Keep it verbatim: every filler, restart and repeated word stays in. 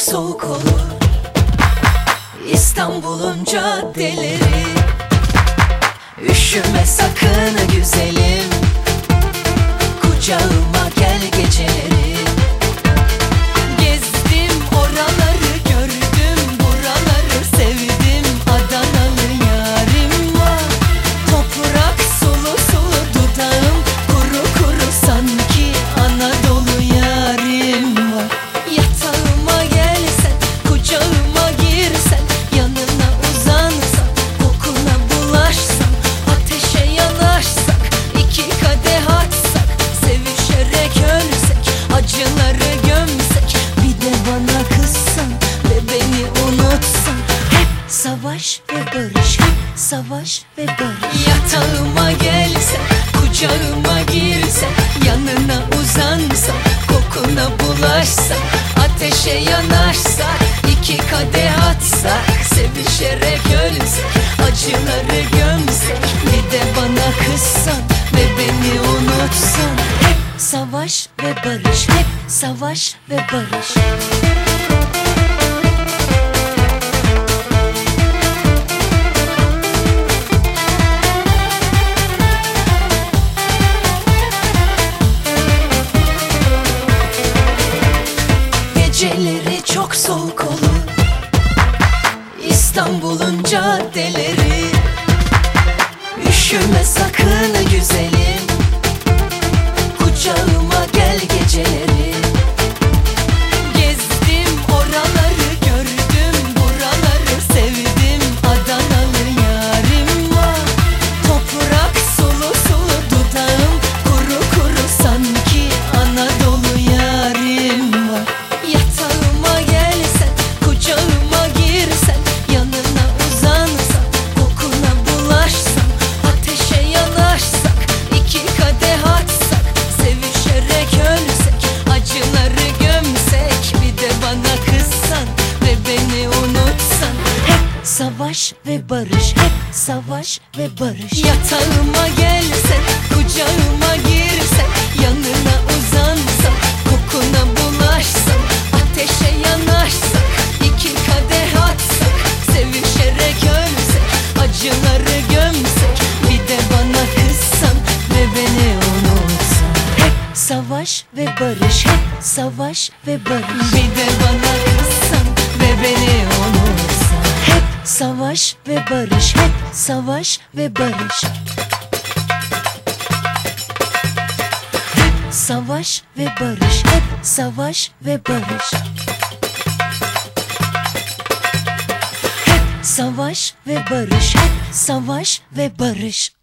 soğuk olur İstanbul'un caddeleri. Üşüme sakın güzelim, kucağıma gel geceleri. Gezdim oraları, gördüm buraları, sevdim Adanalı yarim var. Toprak sulu sulu, dudağım kuru kuru, sanki Anadolu yarim var. Yatağıma gelsen, kucağıma girsen, yanına uzansam, kokuna bulaşsam, ateşe yanaşsak, iki kadeh açsak, sevişerek ölsek, acıları gömsek, bir de bana kızsan ve beni unutsan. Hep savaş ve barış, hep savaş ve barış. Yatağıma gelsen, kucağıma girsen, yanına uzansam, kokuna bulaşsak, ateşe yanaşsak, iki kadeh atsak, sevişerek ölsek, acıları gömsek, bir de bana kızsan ve beni unutsan. Hep savaş ve barış, hep savaş ve barış. Geceleri çok soğuk olur İstanbul'un caddeleri. Üşüme sakın güzelim, kucağıma gel geceleri. Gezdim oraları, gördüm buraları, sevdim Adanalı yarim var. Toprak sulu sulu, dudağım kuru kuru, sanki Anadolu yarim var. Yatağıma gelsen, kucağıma girsen, yanına uzansam, kokuna bulaşsam, ateşe yanaşsak, iki kadeh açsak, sevişerek ölsek, acıları gömsek, bir de bana kızsan ve beni unutsan. Hep savaş ve barış, hep savaş ve barış. Yatağıma gelsen, kucağıma girsen, yanına uzansam, kokuna bulaşsam, ateşe yanaşsak, iki kadeh atsak, sevişerek ölsek, acıları gömsek, bir de bana kızsan ve beni unutsan. Hep savaş ve barış, hep savaş ve barış. Bir de bana kızsan ve beni unutsan. Hep savaş ve barış, hep savaş ve barış. Hep savaş ve barış, hep savaş ve barış. Hep savaş ve barış, hep savaş ve barış.